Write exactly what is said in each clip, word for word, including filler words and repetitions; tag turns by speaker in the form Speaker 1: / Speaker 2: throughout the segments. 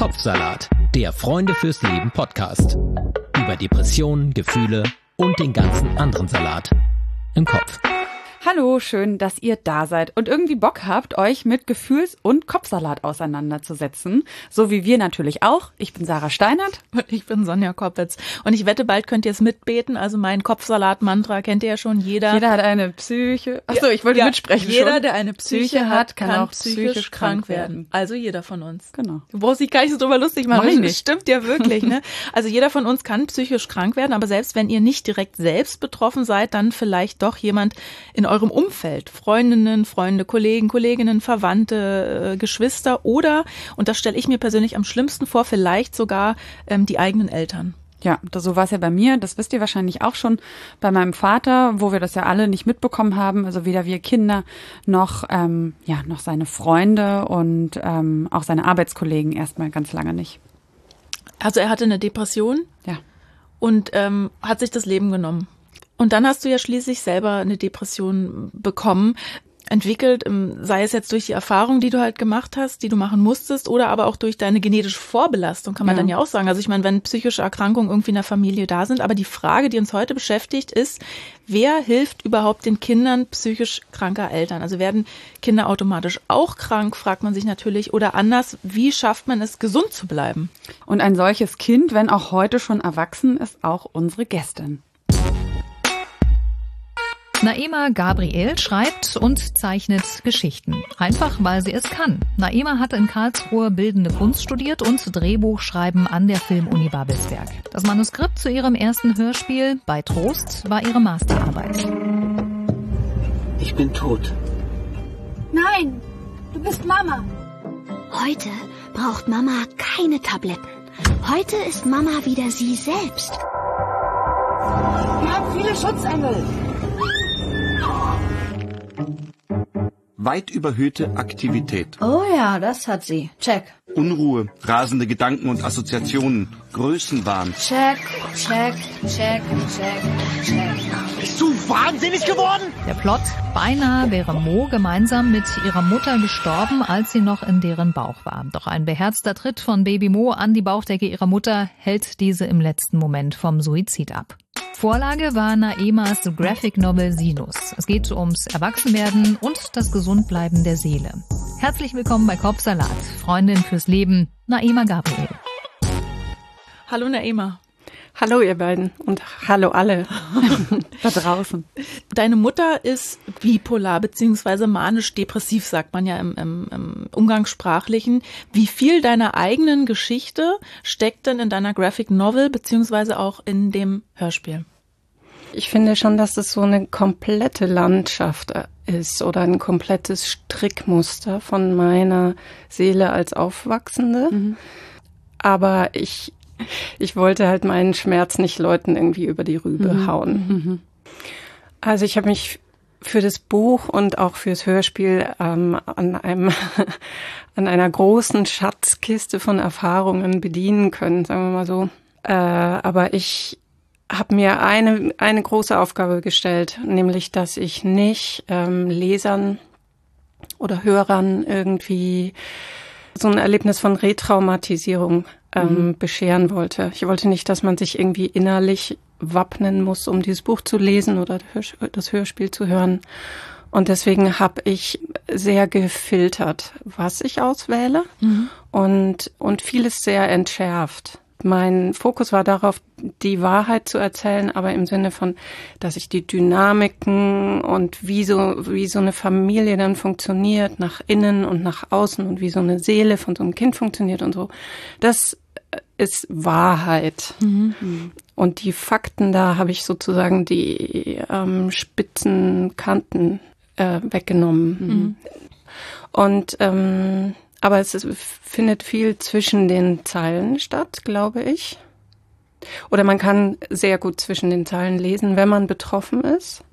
Speaker 1: Kopfsalat, der Freunde fürs Leben Podcast. Über Depressionen, Gefühle und den ganzen anderen Salat im Kopf.
Speaker 2: Hallo, schön, dass ihr da seid und irgendwie Bock habt, euch mit Gefühls- und Kopfsalat auseinanderzusetzen. So wie wir natürlich auch. Ich bin Sarah Steinert.
Speaker 3: Und ich bin Sonja Koppitz. Und ich wette, bald könnt ihr es mitbeten. Also mein Kopfsalat-Mantra kennt ihr ja schon. Jeder
Speaker 2: Jeder hat eine Psyche. Achso, ich wollte
Speaker 3: ja,
Speaker 2: mitsprechen
Speaker 3: jeder,
Speaker 2: schon.
Speaker 3: der eine Psyche, Psyche hat, kann, kann auch psychisch krank werden. werden. Also jeder von uns.
Speaker 2: Genau.
Speaker 3: Du brauchst dich gar nicht so drüber lustig machen.
Speaker 2: Mach ich
Speaker 3: Das
Speaker 2: nicht.
Speaker 3: Stimmt ja wirklich, ne? Also jeder von uns kann psychisch krank werden. Aber selbst wenn ihr nicht direkt selbst betroffen seid, dann vielleicht doch jemand in eurem Umfeld. Freundinnen, Freunde, Kollegen, Kolleginnen, Verwandte, äh, Geschwister oder, und das stelle ich mir persönlich am schlimmsten vor, vielleicht sogar ähm, die eigenen Eltern.
Speaker 2: Ja, das, so war es ja bei mir. Das wisst ihr wahrscheinlich auch schon bei meinem Vater, wo wir das ja alle nicht mitbekommen haben. Also weder wir Kinder noch, ähm, ja, noch seine Freunde und ähm, auch seine Arbeitskollegen erstmal ganz lange nicht.
Speaker 3: Also er hatte eine Depression?
Speaker 2: Ja.
Speaker 3: Und ähm, hat sich das Leben genommen. Und dann hast du ja schließlich selber eine Depression bekommen, entwickelt, sei es jetzt durch die Erfahrung, die du halt gemacht hast, die du machen musstest, oder aber auch durch deine genetische Vorbelastung, kann man ja. dann ja auch sagen. Also ich meine, wenn psychische Erkrankungen irgendwie in der Familie da sind, aber die Frage, die uns heute beschäftigt, ist, wer hilft überhaupt den Kindern psychisch kranker Eltern? Also werden Kinder automatisch auch krank, fragt man sich natürlich, oder anders, wie schafft man es, gesund zu bleiben?
Speaker 2: Und ein solches Kind, wenn auch heute schon erwachsen, ist auch unsere Gästin.
Speaker 4: Naema Gabriel schreibt und zeichnet Geschichten. Einfach, weil sie es kann. Naema hatte in Karlsruhe Bildende Kunst studiert und Drehbuchschreiben an der Filmuni Babelsberg. Das Manuskript zu ihrem ersten Hörspiel, Bei Trost, war ihre Masterarbeit.
Speaker 5: Ich bin tot.
Speaker 6: Nein, du bist Mama.
Speaker 7: Heute braucht Mama keine Tabletten. Heute ist Mama wieder sie selbst.
Speaker 6: Wir haben viele Schutzengel.
Speaker 5: Weit überhöhte Aktivität.
Speaker 8: Oh ja, das hat sie. Check.
Speaker 5: Unruhe, rasende Gedanken und Assoziationen, Größenwahn.
Speaker 8: Check, check, check, check, check.
Speaker 5: Bist du wahnsinnig geworden?
Speaker 4: Der Plot: Beinahe wäre Mo gemeinsam mit ihrer Mutter gestorben, als sie noch in deren Bauch war. Doch ein beherzter Tritt von Baby Mo an die Bauchdecke ihrer Mutter hält diese im letzten Moment vom Suizid ab. Vorlage war Naemas Graphic Novel Sinus. Es geht ums Erwachsenwerden und das Gesundbleiben der Seele. Herzlich willkommen bei Kopfsalat, Freundin fürs Leben, Naema Gabriel.
Speaker 3: Hallo Naema.
Speaker 9: Hallo ihr beiden und hallo alle da draußen.
Speaker 3: Deine Mutter ist bipolar bzw. manisch-depressiv, sagt man ja im, im, im Umgangssprachlichen. Wie viel deiner eigenen Geschichte steckt denn in deiner Graphic Novel bzw. auch in dem Hörspiel?
Speaker 9: Ich finde schon, dass das so eine komplette Landschaft ist oder ein komplettes Strickmuster von meiner Seele als Aufwachsende. Mhm. Aber ich, ich wollte halt meinen Schmerz nicht Leuten irgendwie über die Rübe mhm. hauen. Mhm. Also ich habe mich für das Buch und auch fürs Hörspiel ähm, an einem an einer großen Schatzkiste von Erfahrungen bedienen können, sagen wir mal so. Äh, aber ich habe mir eine eine große Aufgabe gestellt, nämlich, dass ich nicht ähm, Lesern oder Hörern irgendwie so ein Erlebnis von Retraumatisierung ähm, mhm. bescheren wollte. Ich wollte nicht, dass man sich irgendwie innerlich wappnen muss, um dieses Buch zu lesen oder das Hörspiel zu hören. Und deswegen habe ich sehr gefiltert, was ich auswähle mhm. und und vieles sehr entschärft. Mein Fokus war darauf, die Wahrheit zu erzählen, aber im Sinne von, dass ich die Dynamiken und wie so, wie so eine Familie dann funktioniert, nach innen und nach außen und wie so eine Seele von so einem Kind funktioniert und so. Das ist Wahrheit. Mhm. Und die Fakten, da habe ich sozusagen die ähm, spitzen Kanten äh, weggenommen. Mhm. Und ähm, aber es ist, findet viel zwischen den Zeilen statt, glaube ich. Oder man kann sehr gut zwischen den Zeilen lesen, wenn man betroffen ist.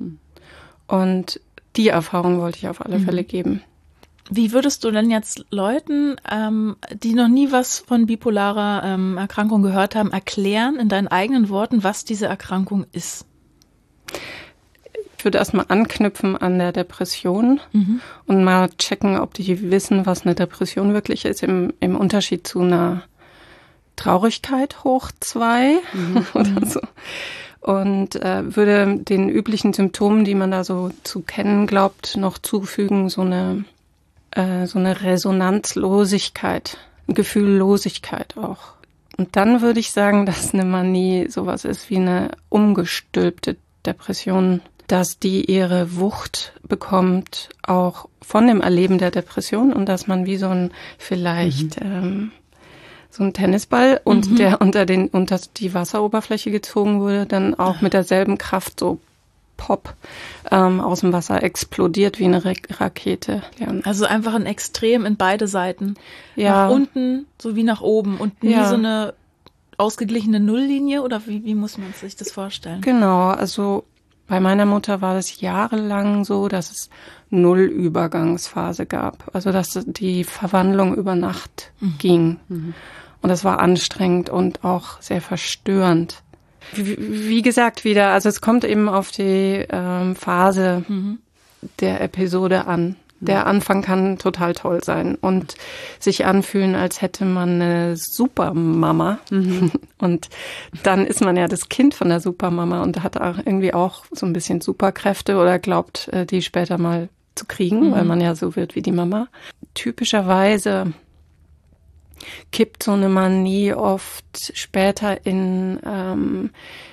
Speaker 9: Und die Erfahrung wollte ich auf alle Fälle geben.
Speaker 3: Wie würdest du denn jetzt Leuten, ähm, die noch nie was von bipolarer ähm, Erkrankung gehört haben, erklären in deinen eigenen Worten, was diese Erkrankung ist?
Speaker 9: Ich würde erstmal anknüpfen an der Depression mhm. und mal checken, ob die wissen, was eine Depression wirklich ist, im, im Unterschied zu einer Traurigkeit hoch zwei mhm. oder so. Und äh, würde den üblichen Symptomen, die man da so zu kennen glaubt, noch zufügen, so eine, äh, so eine Resonanzlosigkeit, Gefühllosigkeit auch. Und dann würde ich sagen, dass eine Manie sowas ist wie eine umgestülpte Depression, dass die ihre Wucht bekommt, auch von dem Erleben der Depression und dass man wie so ein vielleicht mhm. ähm, so ein Tennisball und mhm. der unter den unter die Wasseroberfläche gezogen wurde, dann auch mit derselben Kraft so pop ähm, aus dem Wasser explodiert wie eine Ra- Rakete. Ja.
Speaker 3: Also einfach ein Extrem in beide Seiten.
Speaker 9: Ja.
Speaker 3: Nach unten sowie nach oben und nie
Speaker 9: ja.
Speaker 3: so eine ausgeglichene Nulllinie oder wie, wie muss man sich das vorstellen?
Speaker 9: Genau, also bei meiner Mutter war es jahrelang so, dass es null Übergangsphase gab. Also dass die Verwandlung über Nacht mhm. ging. Mhm. Und das war anstrengend und auch sehr verstörend. Wie, wie gesagt, wieder, also es kommt eben auf die ähm, Phase mhm. der Episode an. Der Anfang kann total toll sein und sich anfühlen, als hätte man eine Supermama. Mhm. Und dann ist man ja das Kind von der Supermama und hat auch irgendwie auch so ein bisschen Superkräfte oder glaubt, die später mal zu kriegen, mhm. weil man ja so wird wie die Mama. Typischerweise kippt so eine Manie oft später in, ähm,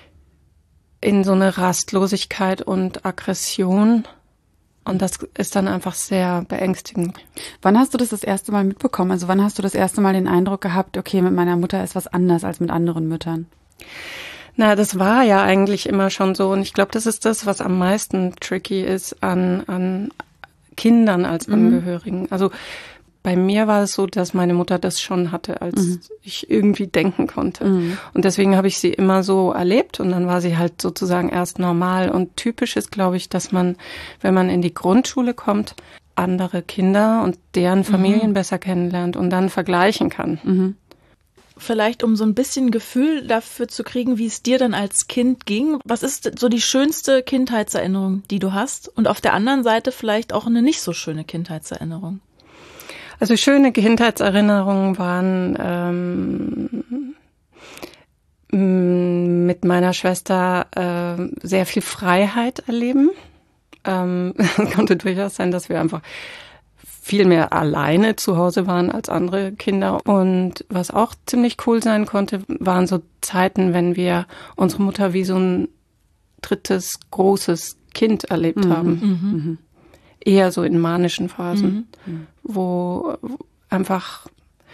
Speaker 9: in so eine Rastlosigkeit und Aggression. Und das ist dann einfach sehr beängstigend.
Speaker 2: Wann hast du das das erste Mal mitbekommen? Also wann hast du das erste Mal den Eindruck gehabt, okay, mit meiner Mutter ist was anders als mit anderen Müttern?
Speaker 9: Na, das war ja eigentlich immer schon so. Und ich glaube, das ist das, was am meisten tricky ist an, an Kindern als Angehörigen. Mhm. Also bei mir war es so, dass meine Mutter das schon hatte, als mhm. ich irgendwie denken konnte. Mhm. Und deswegen habe ich sie immer so erlebt und dann war sie halt sozusagen erst normal. Und typisch ist, glaube ich, dass man, wenn man in die Grundschule kommt, andere Kinder und deren Familien mhm. besser kennenlernt und dann vergleichen kann.
Speaker 3: Mhm. Vielleicht um so ein bisschen Gefühl dafür zu kriegen, wie es dir dann als Kind ging. Was ist so die schönste Kindheitserinnerung, die du hast? Und auf der anderen Seite vielleicht auch eine nicht so schöne Kindheitserinnerung?
Speaker 9: Also schöne Kindheitserinnerungen waren ähm, mit meiner Schwester äh, sehr viel Freiheit erleben. Ähm, es konnte durchaus sein, dass wir einfach viel mehr alleine zu Hause waren als andere Kinder. Und was auch ziemlich cool sein konnte, waren so Zeiten, wenn wir unsere Mutter wie so ein drittes großes Kind erlebt mhm. haben. Mhm. Eher so in manischen Phasen, mhm. wo einfach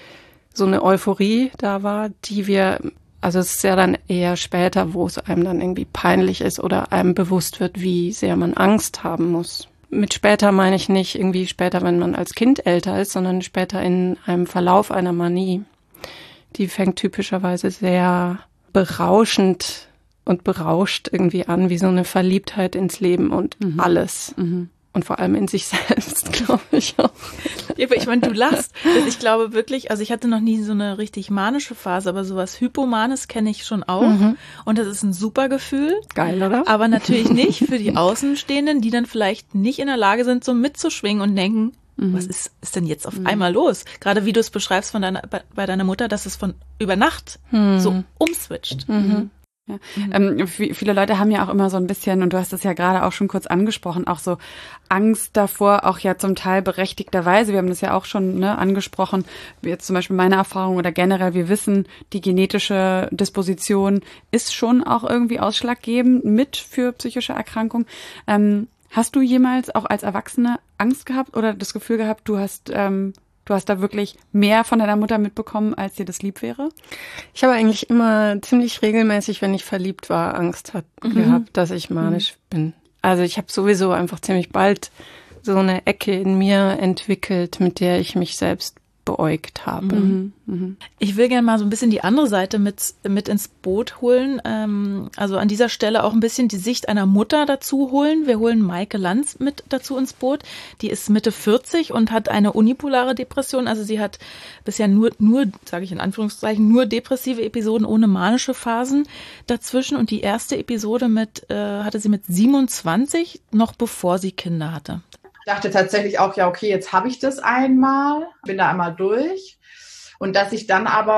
Speaker 9: so eine Euphorie da war, die wir, also es ist ja dann eher später, wo es einem dann irgendwie peinlich ist oder einem bewusst wird, wie sehr man Angst haben muss. Mit später meine ich nicht irgendwie später, wenn man als Kind älter ist, sondern später in einem Verlauf einer Manie. Die fängt typischerweise sehr berauschend und berauscht irgendwie an, wie so eine Verliebtheit ins Leben und mhm. alles. Mhm. Und vor allem in sich selbst, glaube ich auch.
Speaker 3: Ja, aber ich meine, du lachst. Ich glaube wirklich, also ich hatte noch nie so eine richtig manische Phase, aber sowas Hypomanes kenne ich schon auch. Mhm. Und das ist ein super Gefühl.
Speaker 9: Geil, oder?
Speaker 3: Aber natürlich nicht für die Außenstehenden, die dann vielleicht nicht in der Lage sind, so mitzuschwingen und denken, mhm. was ist, ist denn jetzt auf mhm. einmal los? Gerade wie du es beschreibst von deiner, bei, bei deiner Mutter, dass es von über Nacht mhm. so umswitcht.
Speaker 2: Mhm. Ja. Mhm. Ähm, viele Leute haben ja auch immer so ein bisschen, und du hast es ja gerade auch schon kurz angesprochen, auch so Angst davor, auch ja zum Teil berechtigterweise. Wir haben das ja auch schon ne, angesprochen, wie jetzt zum Beispiel meine Erfahrung oder generell, wir wissen, die genetische Disposition ist schon auch irgendwie ausschlaggebend mit für psychische Erkrankungen. Ähm, hast du jemals auch als Erwachsene Angst gehabt oder das Gefühl gehabt, du hast ähm, Du hast da wirklich mehr von deiner Mutter mitbekommen, als dir das lieb wäre?
Speaker 9: Ich habe eigentlich immer ziemlich regelmäßig, wenn ich verliebt war, Angst hat, mhm. gehabt, dass ich manisch mhm. bin. Also ich habe sowieso einfach ziemlich bald so eine Ecke in mir entwickelt, mit der ich mich selbst beäugt habe.
Speaker 3: Mhm. Mhm. Ich will gerne mal so ein bisschen die andere Seite mit, mit ins Boot holen. Ähm, also an dieser Stelle auch ein bisschen die Sicht einer Mutter dazu holen. Wir holen Maike Lanz mit dazu ins Boot. Die ist Mitte vierzig und hat eine unipolare Depression. Also sie hat bisher nur, nur, sage ich in Anführungszeichen, nur depressive Episoden ohne manische Phasen dazwischen. Und die erste Episode mit äh, hatte sie mit siebenundzwanzig, noch bevor sie Kinder hatte.
Speaker 10: Ich dachte tatsächlich auch, ja, okay, jetzt habe ich das einmal, bin da einmal durch. Und dass ich dann aber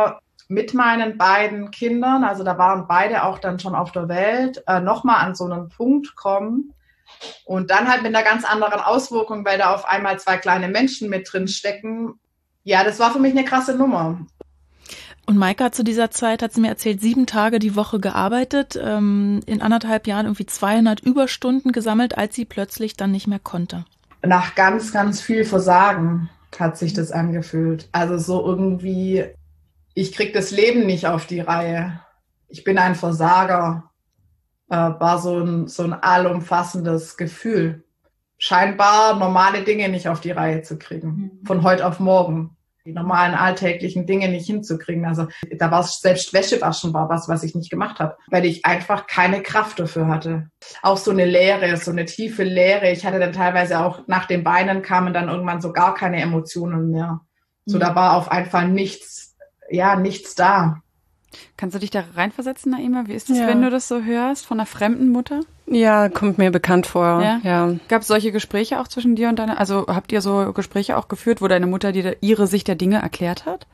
Speaker 10: mit meinen beiden Kindern, also da waren beide auch dann schon auf der Welt, äh, nochmal an so einen Punkt kommen und dann halt mit einer ganz anderen Auswirkung, weil da auf einmal zwei kleine Menschen mit drin stecken. Ja, das war für mich eine krasse Nummer.
Speaker 3: Und Maike hat zu dieser Zeit, hat sie mir erzählt, sieben Tage die Woche gearbeitet, ähm, in anderthalb Jahren irgendwie zweihundert Überstunden gesammelt, als sie plötzlich dann nicht mehr konnte.
Speaker 10: Nach ganz, ganz viel Versagen hat sich das angefühlt. Also so irgendwie, ich krieg das Leben nicht auf die Reihe. Ich bin ein Versager. Äh, war so ein, so ein allumfassendes Gefühl. Scheinbar normale Dinge nicht auf die Reihe zu kriegen. Von heute auf morgen. Die normalen alltäglichen Dinge nicht hinzukriegen. Also da war es selbst Wäschewaschen war was, was ich nicht gemacht habe, weil ich einfach keine Kraft dafür hatte. Auch so eine Leere, so eine tiefe Leere. Ich hatte dann teilweise auch nach den Beinen kamen dann irgendwann so gar keine Emotionen mehr. So, mhm. Da war auf jeden Fall nichts, ja, nichts da.
Speaker 2: Kannst du dich da reinversetzen, Naima? Wie ist das,
Speaker 9: ja.
Speaker 2: wenn du das so hörst von einer fremden Mutter?
Speaker 9: Ja, kommt mir bekannt vor.
Speaker 2: Ja.
Speaker 9: ja.
Speaker 2: Gab es solche Gespräche auch zwischen dir und deiner, also habt ihr so Gespräche auch geführt, wo deine Mutter dir ihre Sicht der Dinge erklärt hat?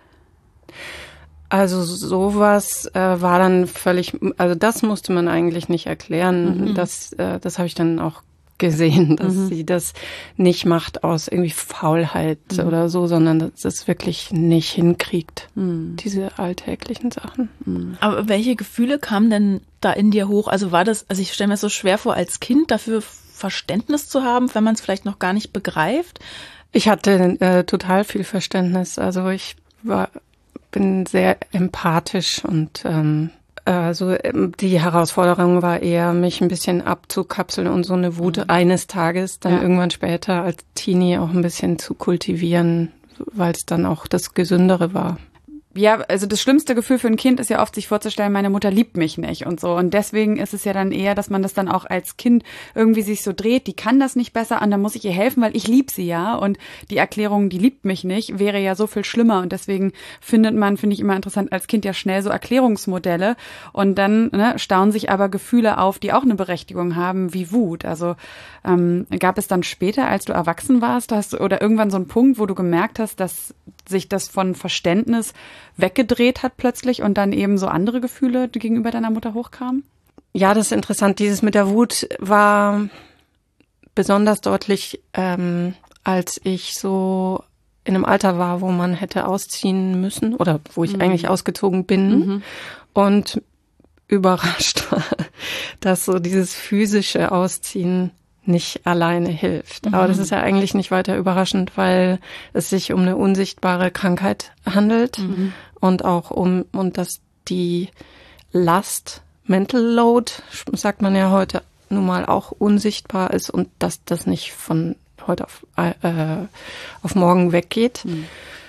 Speaker 9: Also sowas äh, war dann völlig, also das musste man eigentlich nicht erklären. Mhm. Das, äh, das habe ich dann auch gesehen, dass mhm. sie das nicht macht aus irgendwie Faulheit mhm. oder so, sondern dass es wirklich nicht hinkriegt, mhm. diese alltäglichen Sachen.
Speaker 3: Mhm. Aber welche Gefühle kamen denn da in dir hoch? Also war das, also ich stelle mir das so schwer vor, als Kind dafür Verständnis zu haben, wenn man es vielleicht noch gar nicht begreift?
Speaker 9: Ich hatte äh, total viel Verständnis. Also ich war, bin sehr empathisch und ähm, Also die Herausforderung war eher, mich ein bisschen abzukapseln und so eine Wut mhm. eines Tages dann ja. irgendwann später als Teenie auch ein bisschen zu kultivieren, weil es dann auch das Gesündere war.
Speaker 2: Ja, also das schlimmste Gefühl für ein Kind ist ja oft, sich vorzustellen, meine Mutter liebt mich nicht und so. Und deswegen ist es ja dann eher, dass man das dann auch als Kind irgendwie sich so dreht, die kann das nicht besser an, dann muss ich ihr helfen, weil ich lieb sie ja. Und die Erklärung, die liebt mich nicht, wäre ja so viel schlimmer. Und deswegen findet man, finde ich immer interessant, als Kind ja schnell so Erklärungsmodelle. Und dann ne, stauen sich aber Gefühle auf, die auch eine Berechtigung haben, wie Wut. Also ähm, gab es dann später, als du erwachsen warst, hast du, oder irgendwann so einen Punkt, wo du gemerkt hast, dass sich das von Verständnis weggedreht hat plötzlich und dann eben so andere Gefühle die gegenüber deiner Mutter hochkamen?
Speaker 9: Ja, das ist interessant. Dieses mit der Wut war besonders deutlich, ähm, als ich so in einem Alter war, wo man hätte ausziehen müssen oder wo ich mhm. eigentlich ausgezogen bin mhm. und überrascht war, dass so dieses physische Ausziehen nicht alleine hilft. Mhm. Aber das ist ja eigentlich nicht weiter überraschend, weil es sich um eine unsichtbare Krankheit handelt mhm. und auch um, und dass die Last, Mental Load, sagt man ja heute nun mal, auch unsichtbar ist und dass das nicht von heute auf, äh, auf morgen weggeht. Mhm.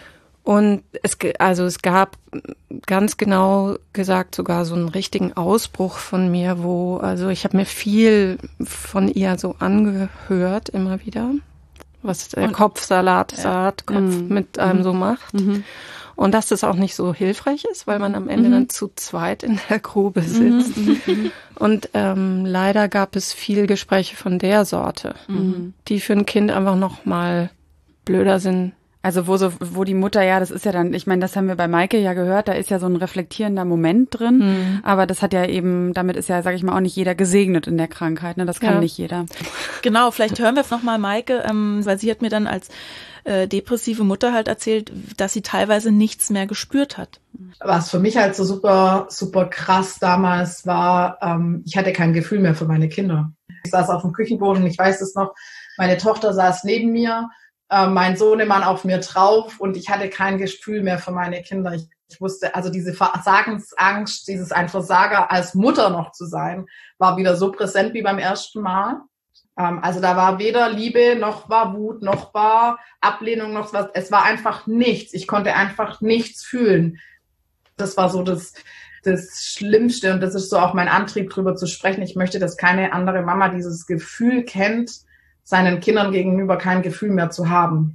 Speaker 9: Und es, also es gab ganz genau gesagt sogar so einen richtigen Ausbruch von mir, wo, also ich habe mir viel von ihr so angehört immer wieder, was der Kopfsalat, Saatkopf mhm. mit einem so macht. Mhm. Und dass das auch nicht so hilfreich ist, weil man am Ende mhm. dann zu zweit in der Grube sitzt. Mhm. Und ähm, leider gab es viel Gespräche von der Sorte, mhm. die für ein Kind einfach noch mal blöder sind.
Speaker 2: Also wo so, wo die Mutter, ja, das ist ja dann, ich meine, das haben wir bei Maike ja gehört, da ist ja so ein reflektierender Moment drin, mhm. aber das hat ja eben, damit ist ja, sag ich mal, auch nicht jeder gesegnet in der Krankheit, ne, das kann ja. nicht jeder.
Speaker 3: Genau, vielleicht hören wir jetzt nochmal Maike, ähm, weil sie hat mir dann als äh, depressive Mutter halt erzählt, dass sie teilweise nichts mehr gespürt hat.
Speaker 10: Was für mich halt so super, super krass damals war, ähm, ich hatte kein Gefühl mehr für meine Kinder. Ich saß auf dem Küchenboden, ich weiß es noch, meine Tochter saß neben mir, mein Sohnemann auf mir drauf und ich hatte kein Gefühl mehr für meine Kinder. Ich, ich wusste, also diese Versagensangst, dieses ein Versager als Mutter noch zu sein, war wieder so präsent wie beim ersten Mal. Ähm, also da war weder Liebe, noch war Wut, noch war Ablehnung, noch was. Es war einfach nichts. Ich konnte einfach nichts fühlen. Das war so das, das Schlimmste und das ist so auch mein Antrieb, drüber zu sprechen. Ich möchte, dass keine andere Mama dieses Gefühl kennt, seinen Kindern gegenüber kein Gefühl mehr zu haben.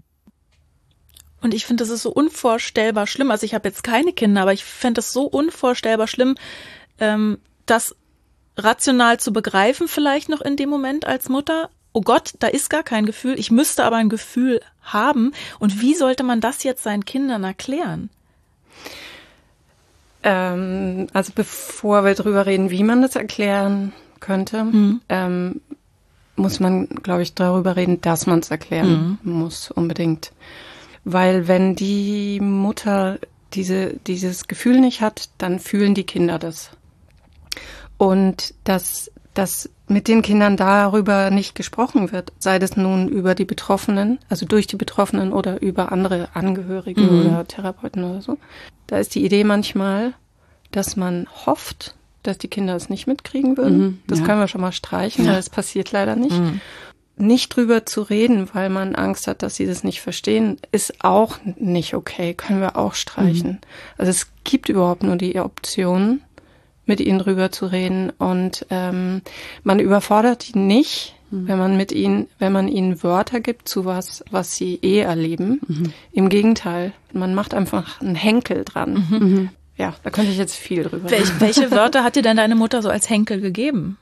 Speaker 3: Und ich finde, das ist so unvorstellbar schlimm. Also ich habe jetzt keine Kinder, aber ich fände es so unvorstellbar schlimm, ähm, das rational zu begreifen vielleicht noch in dem Moment als Mutter. Oh Gott, da ist gar kein Gefühl. Ich müsste aber ein Gefühl haben. Und wie sollte man das jetzt seinen Kindern erklären?
Speaker 9: Ähm, also bevor wir drüber reden, wie man das erklären könnte, mhm. ähm, muss man, glaube ich, darüber reden, dass man es erklären mhm. muss, unbedingt. Weil wenn die Mutter diese, dieses Gefühl nicht hat, dann fühlen die Kinder das. Und dass, dass mit den Kindern darüber nicht gesprochen wird, sei das nun über die Betroffenen, also durch die Betroffenen oder über andere Angehörige mhm. oder Therapeuten oder so. Da ist die Idee manchmal, dass man hofft, dass die Kinder es nicht mitkriegen würden. Mhm, das ja. können wir schon mal streichen, ja. weil das passiert leider nicht. Mhm. Nicht drüber zu reden, weil man Angst hat, dass sie das nicht verstehen, ist auch nicht okay, können wir auch streichen. Mhm. Also es gibt überhaupt nur die Option, mit ihnen drüber zu reden und ähm, man überfordert die nicht, mhm. wenn man mit ihnen, wenn man ihnen Wörter gibt zu was, was sie eh erleben. Mhm. Im Gegenteil, man macht einfach einen Henkel dran. Mhm. Ja, da könnte ich jetzt viel drüber
Speaker 3: Wel- reden. Welche Wörter hat dir denn deine Mutter so als Henkel gegeben?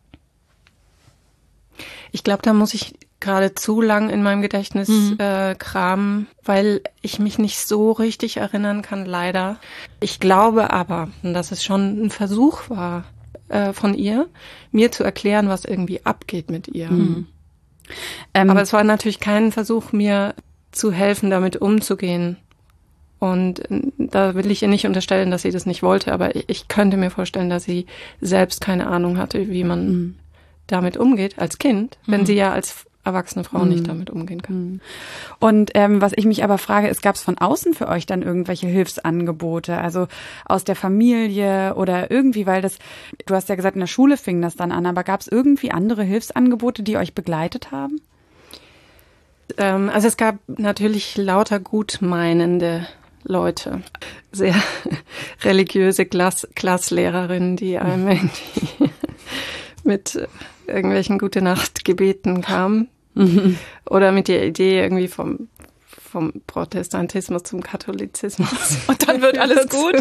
Speaker 9: Ich glaube, da muss ich gerade zu lang in meinem Gedächtnis mhm. äh, kramen, weil ich mich nicht so richtig erinnern kann, leider. Ich glaube aber, dass es schon ein Versuch war äh, von ihr, mir zu erklären, was irgendwie abgeht mit ihr. Mhm. Ähm, aber es war natürlich kein Versuch, mir zu helfen, damit umzugehen. Und da will ich ihr nicht unterstellen, dass sie das nicht wollte, aber ich könnte mir vorstellen, dass sie selbst keine Ahnung hatte, wie man mhm. damit umgeht als Kind, wenn mhm. sie ja als erwachsene Frau mhm. nicht damit umgehen kann.
Speaker 2: Und ähm, was ich mich aber frage, ist, gab es von außen für euch dann irgendwelche Hilfsangebote, also aus der Familie oder irgendwie, weil das, du hast ja gesagt, in der Schule fing das dann an, aber gab es irgendwie andere Hilfsangebote, die euch begleitet haben?
Speaker 9: Ähm, also es gab natürlich lauter gutmeinende Leute, sehr religiöse Klass- Klasslehrerinnen, die einem irgendwie mit irgendwelchen Gute-Nacht-Gebeten kamen mhm. oder mit der Idee irgendwie vom, vom Protestantismus zum Katholizismus.
Speaker 3: Und dann wird alles gut.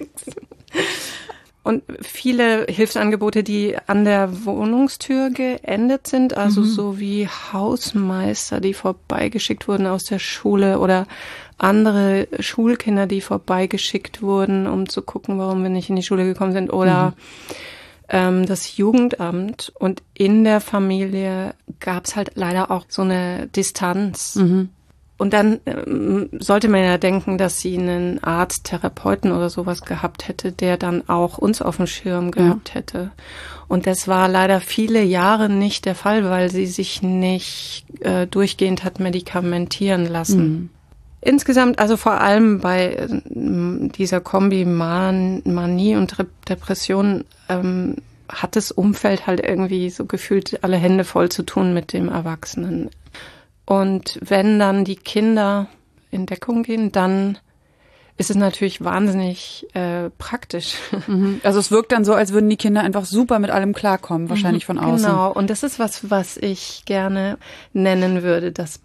Speaker 9: Und viele Hilfsangebote, die an der Wohnungstür geendet sind, also mhm. so wie Hausmeister, die vorbeigeschickt wurden aus der Schule oder andere Schulkinder, die vorbeigeschickt wurden, um zu gucken, warum wir nicht in die Schule gekommen sind, oder mhm. ähm, das Jugendamt. Und in der Familie gab es halt leider auch so eine Distanz. Mhm. Und dann ähm, sollte man ja denken, dass sie einen Arzt, Therapeuten oder sowas gehabt hätte, der dann auch uns auf dem Schirm gehabt ja. hätte. Und das war leider viele Jahre nicht der Fall, weil sie sich nicht äh, durchgehend hat medikamentieren lassen. Mhm. Insgesamt, also vor allem bei äh, dieser Kombi Man- Manie und Re- Depression ähm, hat das Umfeld halt irgendwie so gefühlt alle Hände voll zu tun mit dem Erwachsenen. Und wenn dann die Kinder in Deckung gehen, dann ist es natürlich wahnsinnig äh, praktisch.
Speaker 2: Mhm. Also es wirkt dann so, als würden die Kinder einfach super mit allem klarkommen, wahrscheinlich von außen.
Speaker 9: Genau, und das ist was, was ich gerne nennen würde, das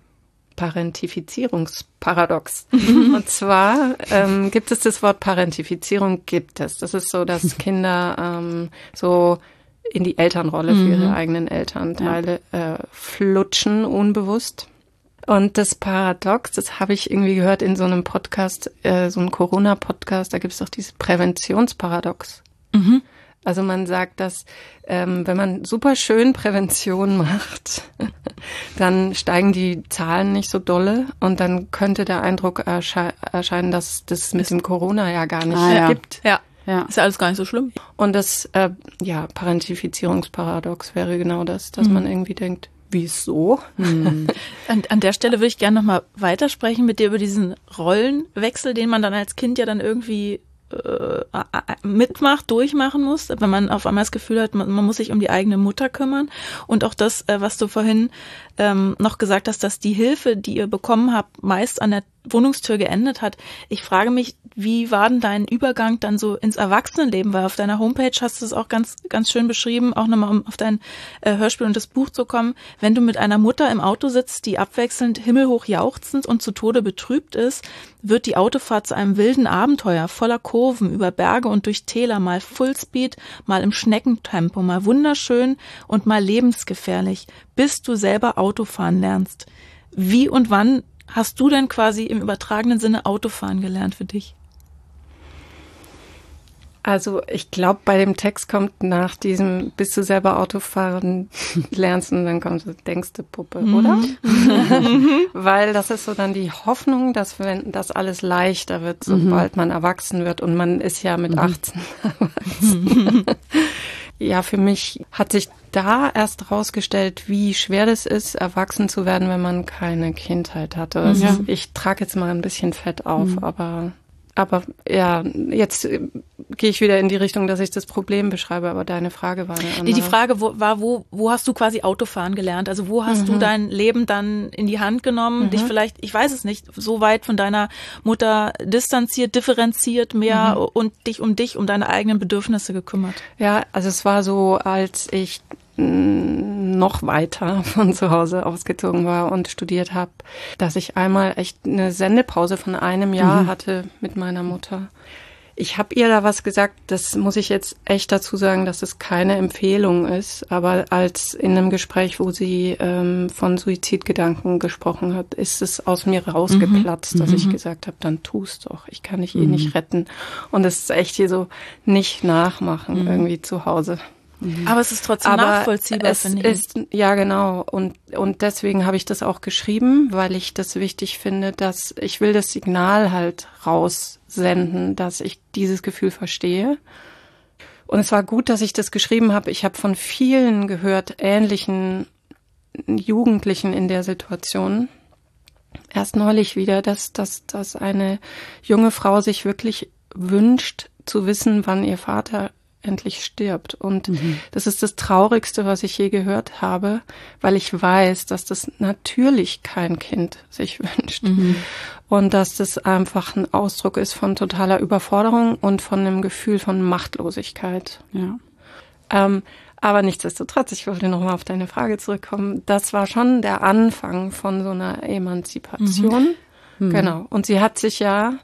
Speaker 9: Parentifizierungsparadox. Mhm. Und zwar ähm, gibt es das Wort Parentifizierung, gibt es. Das ist so, dass Kinder ähm, so in die Elternrolle für ihre mhm. eigenen Elternteile ja. äh, flutschen, unbewusst. Und das Paradox, das habe ich irgendwie gehört in so einem Podcast, äh, so einem Corona-Podcast, da gibt es doch dieses Präventionsparadox. Mhm. Also man sagt, dass ähm, wenn man super schön Prävention macht, dann steigen die Zahlen nicht so dolle und dann könnte der Eindruck ersche- erscheinen, dass das mit dem Corona ja gar nicht
Speaker 3: ah, ja.
Speaker 9: gibt.
Speaker 3: Ja. Ja, ist ja alles gar nicht so schlimm.
Speaker 9: Und das äh, ja, Parentifizierungsparadox wäre genau das, dass mhm. man irgendwie denkt, wieso?
Speaker 3: Mhm. an, an der Stelle würde ich gerne nochmal weitersprechen mit dir über diesen Rollenwechsel, den man dann als Kind ja dann irgendwie äh, mitmacht, durchmachen muss, wenn man auf einmal das Gefühl hat, man, man muss sich um die eigene Mutter kümmern. Und auch das, äh, was du vorhin ähm, noch gesagt hast, dass die Hilfe, die ihr bekommen habt, meist an der Wohnungstür geendet hat. Ich frage mich, wie war denn dein Übergang dann so ins Erwachsenenleben? Weil auf deiner Homepage hast du es auch ganz ganz schön beschrieben, auch nochmal um auf dein äh, Hörspiel und das Buch zu kommen. Wenn du mit einer Mutter im Auto sitzt, die abwechselnd himmelhoch jauchzend und zu Tode betrübt ist, wird die Autofahrt zu einem wilden Abenteuer voller Kurven über Berge und durch Täler, mal Fullspeed, mal im Schneckentempo, mal wunderschön und mal lebensgefährlich, bis du selber Autofahren lernst. Wie und wann hast du denn quasi im übertragenen Sinne Autofahren gelernt für dich?
Speaker 9: Also ich glaube, bei dem Text kommt nach diesem, bis du selber Auto fahren lernst und dann kommt so, denkste Puppe, mhm. oder? Weil das ist so dann die Hoffnung, dass wenn das alles leichter wird, sobald mhm. man erwachsen wird und man ist ja mit mhm. achtzehn erwachsen. Ja, für mich hat sich da erst rausgestellt, wie schwer das ist, erwachsen zu werden, wenn man keine Kindheit hatte. Das ja. ist, ich trage jetzt mal ein bisschen Fett auf, mhm. aber... Aber ja, jetzt äh, gehe ich wieder in die Richtung, dass ich das Problem beschreibe, aber deine Frage war eine andere.
Speaker 3: Nee, die Frage wo, war, wo, wo hast du quasi Autofahren gelernt? Also wo hast mhm. du dein Leben dann in die Hand genommen, mhm. dich vielleicht, ich weiß es nicht, so weit von deiner Mutter distanziert, differenziert mehr mhm. und dich um dich, um deine eigenen Bedürfnisse gekümmert?
Speaker 9: Ja, also es war so, als ich noch weiter von zu Hause ausgezogen war und studiert habe, dass ich einmal echt eine Sendepause von einem Jahr mhm. hatte mit meiner Mutter. Ich habe ihr da was gesagt, das muss ich jetzt echt dazu sagen, dass es keine Empfehlung ist, aber als in einem Gespräch, wo sie ähm, von Suizidgedanken gesprochen hat, ist es aus mir rausgeplatzt, mhm. dass ich gesagt habe, dann tu's doch, ich kann dich mhm. eh nicht retten. Und es ist echt hier so, nicht nachmachen mhm. irgendwie zu Hause.
Speaker 3: Aber es ist trotzdem
Speaker 9: Aber
Speaker 3: nachvollziehbar,
Speaker 9: es
Speaker 3: finde ich.
Speaker 9: Ist, ja, genau. Und, und deswegen habe ich das auch geschrieben, weil ich das wichtig finde, dass ich will das Signal halt raussenden, dass ich dieses Gefühl verstehe. Und es war gut, dass ich das geschrieben habe. Ich habe von vielen gehört, ähnlichen Jugendlichen in der Situation. Erst neulich wieder, dass, dass, dass eine junge Frau sich wirklich wünscht, zu wissen, wann ihr Vater endlich stirbt. Und mhm. das ist das Traurigste, was ich je gehört habe, weil ich weiß, dass das natürlich kein Kind sich wünscht. Mhm. Und dass das einfach ein Ausdruck ist von totaler Überforderung und von einem Gefühl von Machtlosigkeit. Ja. Ähm, aber nichtsdestotrotz, ich wollte nochmal auf deine Frage zurückkommen, das war schon der Anfang von so einer Emanzipation. Mhm. Mhm. Genau. Und sie hat sich ja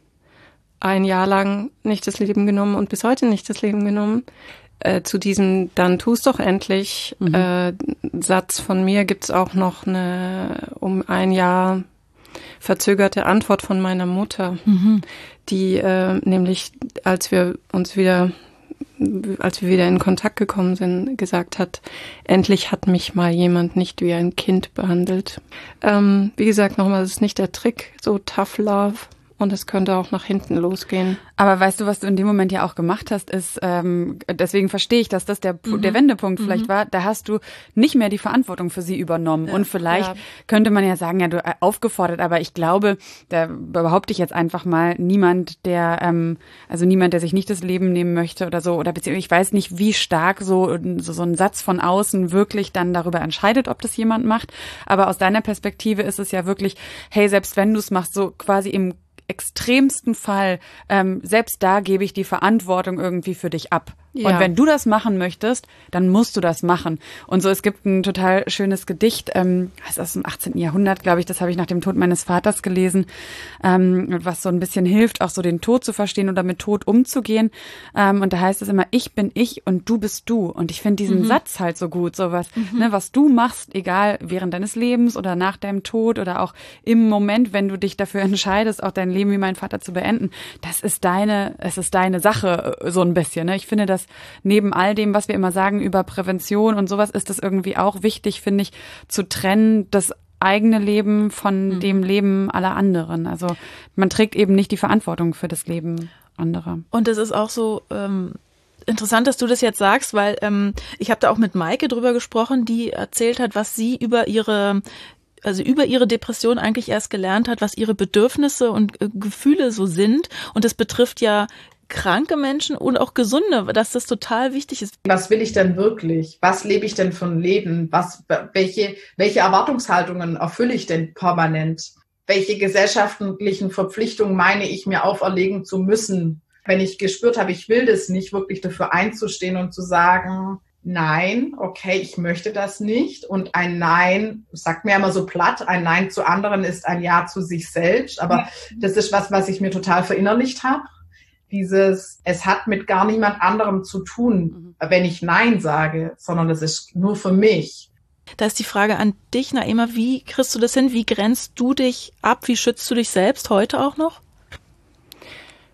Speaker 9: ein Jahr lang nicht das Leben genommen und bis heute nicht das Leben genommen. Äh, zu diesem "Dann tu's doch endlich" mhm. äh, Satz von mir gibt's auch noch eine um ein Jahr verzögerte Antwort von meiner Mutter, mhm. die äh, nämlich, als wir uns wieder, als wir wieder in Kontakt gekommen sind, gesagt hat, endlich hat mich mal jemand nicht wie ein Kind behandelt. Ähm, wie gesagt, nochmal, das ist nicht der Trick, so Tough Love. Und es könnte auch nach hinten losgehen.
Speaker 2: Aber weißt du, was du in dem Moment ja auch gemacht hast, ist, ähm, deswegen verstehe ich, dass das der, mhm. der Wendepunkt mhm. vielleicht war, da hast du nicht mehr die Verantwortung für sie übernommen. Ja. Und vielleicht ja. könnte man ja sagen, ja, du äh, aufgefordert, aber ich glaube, da behaupte ich jetzt einfach mal, niemand, der, ähm, also niemand, der sich nicht das Leben nehmen möchte oder so, oder beziehungsweise ich weiß nicht, wie stark so, so, so ein Satz von außen wirklich dann darüber entscheidet, ob das jemand macht. Aber aus deiner Perspektive ist es ja wirklich, hey, selbst wenn du es machst, so quasi im extremsten Fall, ähm, selbst da gebe ich die Verantwortung irgendwie für dich ab. Ja. Und wenn du das machen möchtest, dann musst du das machen. Und so, es gibt ein total schönes Gedicht, ähm, das ist aus dem achtzehnten Jahrhundert, glaube ich, das habe ich nach dem Tod meines Vaters gelesen, ähm, was so ein bisschen hilft, auch so den Tod zu verstehen oder mit Tod umzugehen. Ähm, und da heißt es immer, ich bin ich und du bist du. Und ich finde diesen mhm. Satz halt so gut, so was, mhm. ne, was du machst, egal während deines Lebens oder nach deinem Tod oder auch im Moment, wenn du dich dafür entscheidest, auch dein Leben wie mein Vater zu beenden, das ist deine, es ist deine Sache, so ein bisschen, ne? Ich finde, das neben all dem, was wir immer sagen über Prävention und sowas, ist es irgendwie auch wichtig, finde ich, zu trennen, das eigene Leben von mhm. dem Leben aller anderen. Also man trägt eben nicht die Verantwortung für das Leben anderer.
Speaker 3: Und es ist auch so ähm, interessant, dass du das jetzt sagst, weil ähm, ich habe da auch mit Maike drüber gesprochen, die erzählt hat, was sie über ihre also über ihre Depression eigentlich erst gelernt hat, was ihre Bedürfnisse und äh, Gefühle so sind. Und das betrifft ja kranke Menschen und auch gesunde, dass das total wichtig ist.
Speaker 10: Was will ich denn wirklich? Was lebe ich denn für ein Leben? Was, welche, welche Erwartungshaltungen erfülle ich denn permanent? Welche gesellschaftlichen Verpflichtungen meine ich mir auferlegen zu müssen? Wenn ich gespürt habe, ich will das nicht, wirklich dafür einzustehen und zu sagen, nein, okay, ich möchte das nicht. Und ein Nein, sagt mir immer so platt, ein Nein zu anderen ist ein Ja zu sich selbst. Aber das ist was, was ich mir total verinnerlicht habe. Dieses, es hat mit gar niemand anderem zu tun, wenn ich Nein sage, sondern es ist nur für mich.
Speaker 3: Da ist die Frage an dich, Naima, wie kriegst du das hin? Wie grenzt du dich ab? Wie schützt du dich selbst heute auch noch?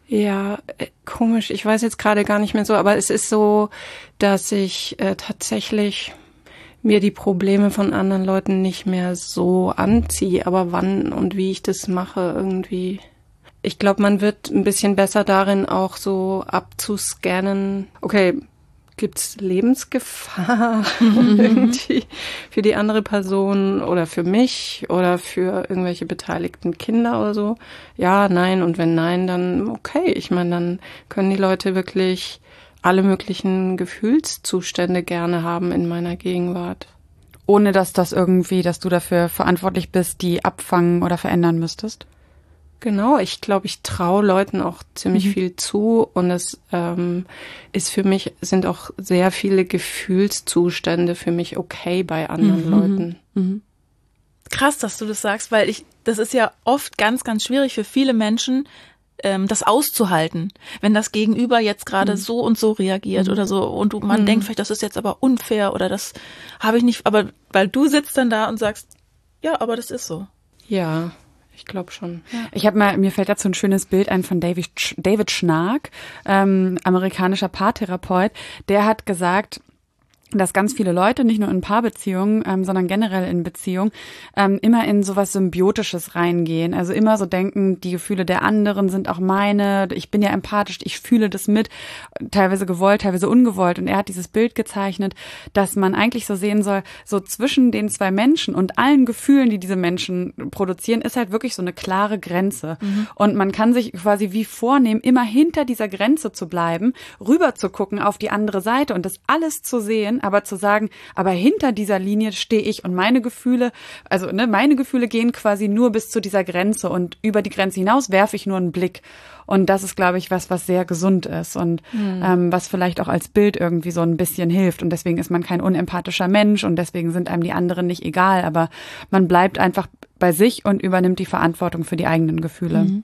Speaker 9: Ja, äh, komisch. Ich weiß jetzt gerade gar nicht mehr so, aber es ist so, dass ich äh, tatsächlich mir die Probleme von anderen Leuten nicht mehr so anziehe, aber wann und wie ich das mache irgendwie. Ich glaube, man wird ein bisschen besser darin, auch so abzuscannen. Okay, gibt's Lebensgefahr irgendwie für die andere Person oder für mich oder für irgendwelche beteiligten Kinder oder so? Ja, nein. Und wenn nein, dann okay. Ich meine, dann können die Leute wirklich alle möglichen Gefühlszustände gerne haben in meiner Gegenwart.
Speaker 2: Ohne dass das irgendwie, dass du dafür verantwortlich bist, die abfangen oder verändern müsstest?
Speaker 9: Genau, ich glaube, ich traue Leuten auch ziemlich mhm. viel zu und es ähm, ist für mich, sind auch sehr viele Gefühlszustände für mich okay bei anderen mhm. Leuten. Mhm.
Speaker 3: Krass, dass du das sagst, weil ich, das ist ja oft ganz, ganz schwierig für viele Menschen, ähm, das auszuhalten, wenn das Gegenüber jetzt gerade mhm. so und so reagiert mhm. oder so und du, man mhm. denkt vielleicht, das ist jetzt aber unfair oder das habe ich nicht, aber weil du sitzt dann da und sagst, ja, aber das ist so.
Speaker 9: Ja. Ich glaube schon.
Speaker 2: Ja. Ich habe mal, mir fällt dazu ein schönes Bild ein von David, David Schnark, ähm, amerikanischer Paartherapeut. Der hat gesagt, dass ganz viele Leute, nicht nur in Paarbeziehungen, ähm, sondern generell in Beziehungen, ähm, immer in sowas Symbiotisches reingehen. Also immer so denken, die Gefühle der anderen sind auch meine, ich bin ja empathisch, ich fühle das mit, teilweise gewollt, teilweise ungewollt. Und er hat dieses Bild gezeichnet, dass man eigentlich so sehen soll, so zwischen den zwei Menschen und allen Gefühlen, die diese Menschen produzieren, ist halt wirklich so eine klare Grenze. Mhm. Und man kann sich quasi wie vornehmen, immer hinter dieser Grenze zu bleiben, rüber zu gucken auf die andere Seite und das alles zu sehen, aber zu sagen, aber hinter dieser Linie stehe ich und meine Gefühle, also ne, meine Gefühle gehen quasi nur bis zu dieser Grenze und über die Grenze hinaus werfe ich nur einen Blick. Und das ist, glaube ich, was, was sehr gesund ist und mhm. ähm, was vielleicht auch als Bild irgendwie so ein bisschen hilft. Und deswegen ist man kein unempathischer Mensch und deswegen sind einem die anderen nicht egal, aber man bleibt einfach bei sich und übernimmt die Verantwortung für die eigenen Gefühle.
Speaker 9: Mhm.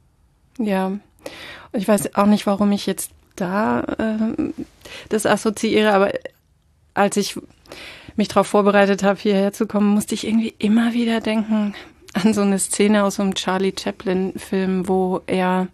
Speaker 9: Ja, und ich weiß auch nicht, warum ich jetzt da äh, das assoziiere, aber als ich mich darauf vorbereitet habe, hierher zu kommen, musste ich irgendwie immer wieder denken an so eine Szene aus so einem Charlie Chaplin-Film, wo er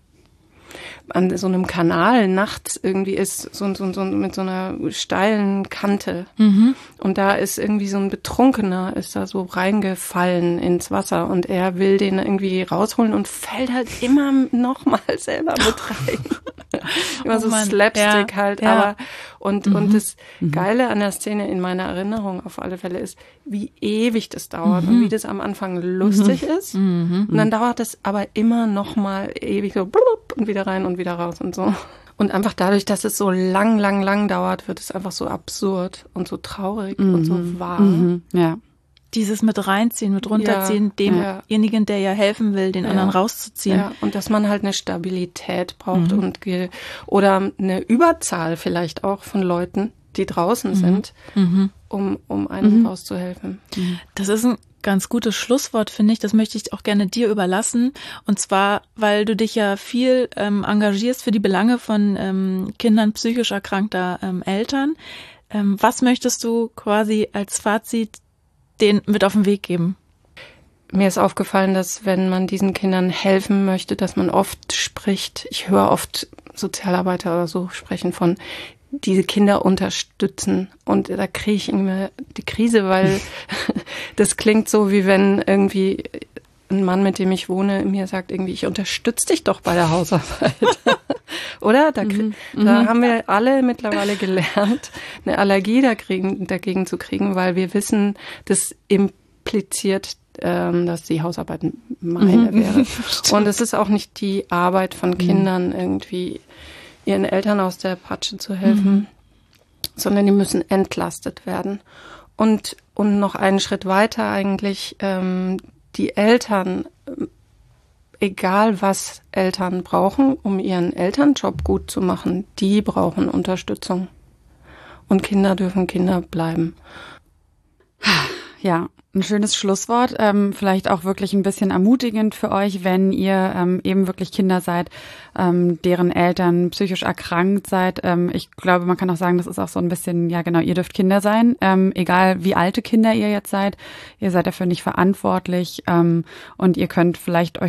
Speaker 9: an so einem Kanal nachts irgendwie ist, so, so, so mit so einer steilen Kante. Mhm. Und da ist irgendwie so ein Betrunkener, ist da so reingefallen ins Wasser und er will den irgendwie rausholen und fällt halt immer noch mal selber mit rein. Immer oh so Mann. Slapstick ja, halt, ja. aber und, mhm. und das Geile an der Szene in meiner Erinnerung auf alle Fälle ist, wie ewig das dauert mhm. und wie das am Anfang lustig mhm. ist. Mhm. Und dann dauert es aber immer noch mal ewig so blub, und wieder rein und wieder raus und so. Und einfach dadurch, dass es so lang, lang, lang dauert, wird es einfach so absurd und so traurig mhm. und so wahr.
Speaker 2: Mhm. Ja.
Speaker 3: Dieses mit reinziehen, mit runterziehen, ja, demjenigen, der ja helfen will, den ja. anderen rauszuziehen.
Speaker 9: Ja, und dass man halt eine Stabilität braucht mhm. und ge- oder eine Überzahl vielleicht auch von Leuten, die draußen mhm. sind, mhm. um, um einem mhm. rauszuhelfen.
Speaker 3: Das ist ein ganz gutes Schlusswort, finde ich. Das möchte ich auch gerne dir überlassen. Und zwar, weil du dich ja viel ähm, engagierst für die Belange von ähm, Kindern psychisch erkrankter ähm, Eltern. Ähm, was möchtest du quasi als Fazit den mit auf den Weg geben?
Speaker 9: Mir ist aufgefallen, dass wenn man diesen Kindern helfen möchte, dass man oft spricht, ich höre oft Sozialarbeiter oder so sprechen von diese Kinder unterstützen und da kriege ich irgendwie die Krise, weil das klingt so, wie wenn irgendwie ein Mann, mit dem ich wohne, mir sagt irgendwie, ich unterstütze dich doch bei der Hausarbeit. Oder? Da, mhm. da mhm. haben wir alle mittlerweile gelernt, eine Allergie dagegen, dagegen zu kriegen, weil wir wissen, das impliziert, ähm, dass die Hausarbeit meine mhm. wäre. Und es ist auch nicht die Arbeit von Kindern, mhm. irgendwie ihren Eltern aus der Patsche zu helfen, mhm. sondern die müssen entlastet werden. Und, und noch einen Schritt weiter eigentlich, ähm, die Eltern, egal was Eltern brauchen, um ihren Elternjob gut zu machen, die brauchen Unterstützung. Und Kinder dürfen Kinder bleiben.
Speaker 2: Ja, ein schönes Schlusswort. Ähm, vielleicht auch wirklich ein bisschen ermutigend für euch, wenn ihr ähm, eben wirklich Kinder seid, ähm, deren Eltern psychisch erkrankt seid. Ähm, ich glaube, man kann auch sagen, das ist auch so ein bisschen, ja genau, ihr dürft Kinder sein. Ähm, egal wie alte Kinder ihr jetzt seid, ihr seid dafür nicht verantwortlich. Ähm, und ihr könnt vielleicht euch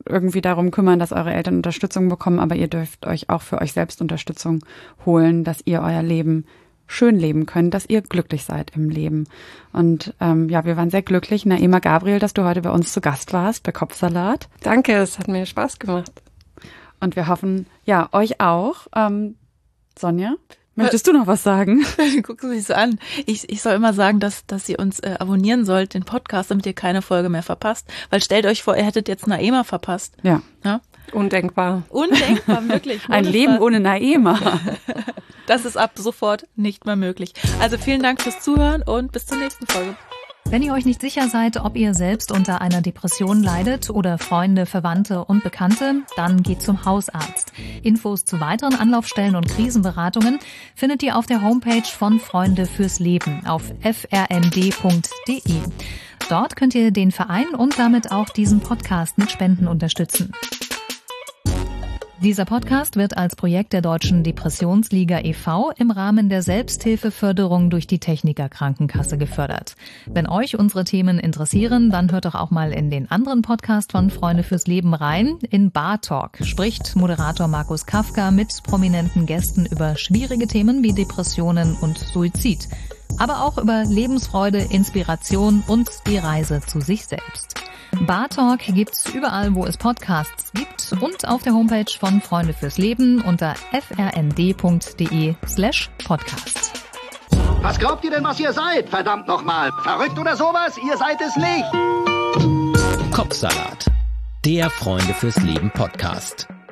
Speaker 2: irgendwie darum kümmern, dass eure Eltern Unterstützung bekommen, aber ihr dürft euch auch für euch selbst Unterstützung holen, dass ihr euer Leben schön leben könnt, dass ihr glücklich seid im Leben. Und ähm, ja, wir waren sehr glücklich, Naima Gabriel, dass du heute bei uns zu Gast warst, bei Kopfsalat.
Speaker 9: Danke, es hat mir Spaß gemacht.
Speaker 2: Und wir hoffen, ja, euch auch. Ähm, Sonja, möchtest du noch was sagen?
Speaker 3: Guck sie mich so an. Ich, ich soll immer sagen, dass, dass ihr uns äh, abonnieren sollt, den Podcast, damit ihr keine Folge mehr verpasst. Weil stellt euch vor, ihr hättet jetzt Naima verpasst.
Speaker 2: Ja.
Speaker 3: ja?
Speaker 9: Undenkbar.
Speaker 3: Undenkbar, wirklich.
Speaker 2: Ein Leben ohne Naima.
Speaker 3: Das ist ab sofort nicht mehr möglich. Also vielen Dank fürs Zuhören und bis zur nächsten Folge.
Speaker 4: Wenn ihr euch nicht sicher seid, ob ihr selbst unter einer Depression leidet oder Freunde, Verwandte und Bekannte, dann geht zum Hausarzt. Infos zu weiteren Anlaufstellen und Krisenberatungen findet ihr auf der Homepage von Freunde fürs Leben auf f r n d punkt d e. Dort könnt ihr den Verein und damit auch diesen Podcast mit Spenden unterstützen. Dieser Podcast wird als Projekt der Deutschen Depressionsliga e V im Rahmen der Selbsthilfeförderung durch die Techniker Krankenkasse gefördert. Wenn euch unsere Themen interessieren, dann hört doch auch mal in den anderen Podcast von Freunde fürs Leben rein. In Bar Talk spricht Moderator Markus Kafka mit prominenten Gästen über schwierige Themen wie Depressionen und Suizid. Aber auch über Lebensfreude, Inspiration und die Reise zu sich selbst. Bar Talk gibt's überall, wo es Podcasts gibt und auf der Homepage von Freunde fürs Leben unter f r n d punkt d e slash podcast.
Speaker 11: Was glaubt ihr denn, was ihr seid? Verdammt nochmal. Verrückt oder sowas? Ihr seid es nicht.
Speaker 1: Kopfsalat, der Freunde fürs Leben Podcast.